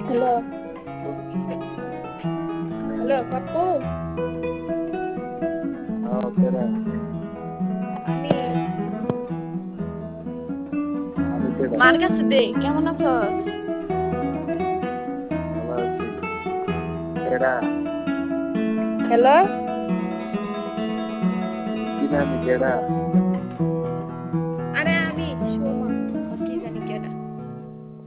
Hello, hello Pappu. কেডা? আমি আমি কেডা? মার কাছে দে, কেমন আছস? ভালো আছি। কেডা? হ্যালো, চিনি আমি কেডা?